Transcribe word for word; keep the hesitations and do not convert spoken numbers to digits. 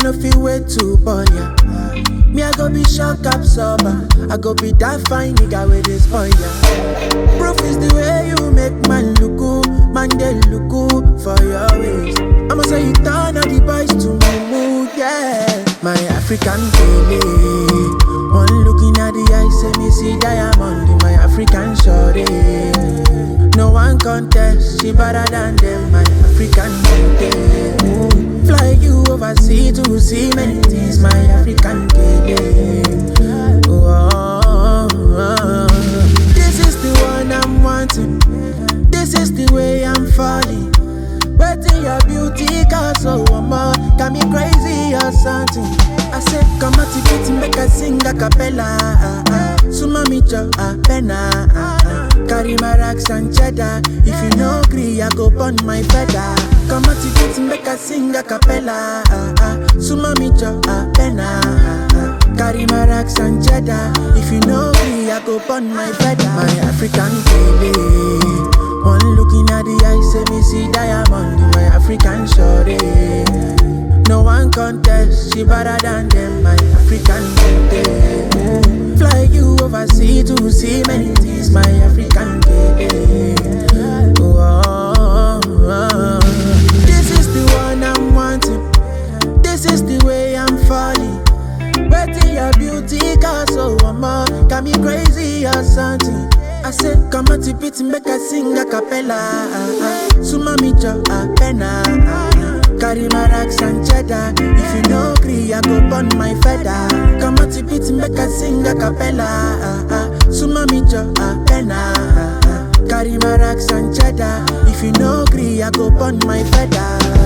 no fit wait to born ya. Me I go be shock absorber. I go be that fine nigga with this boy ya. Proof is the way you make man look good, man they look good for your ways. I'ma say you turn all the boys to mood, yeah. My African baby, one looking at the eyes, say me see diamond in my African shorty. No one contest, she better than them, my African baby. Fly you overseas to see many things, my African baby. Oh, oh, oh. This is the one I'm wanting. This is the way I'm falling. Waiting your beauty, cause so more got me crazy or something. I said, come out to get make I sing a cappella. Uh, uh. Suma mi jo a pena. Uh, uh. Carry my racks and cheddar. If you no agree, I go burn my feather. Come out to get make I sing a cappella. Uh, uh. Suma mi jo a pena. Uh, uh. Carry my racks and cheddar. If you no agree, I go burn my feather. My African baby. One looking at the eyes, say me see diamond in my African shorty. No one contest, she better than them, my African baby. Fly you overseas to see many things, my African baby. Oh, oh, oh. This is the one I'm wanting. This is the way I'm falling. Waiting your beauty, cause so more got me crazy or something. I said, come on to pit, make I sing a cappella. Uh, uh. Suma mi jo a pena. Uh, uh. Carry my racks and cheddar. If you no agree, I go burn my feather. Come on to pit, make I sing a cappella. Uh, uh. Suma mi jo a pena. Uh, uh. Carry my racks and cheddar. If you no agree, I go burn my feather.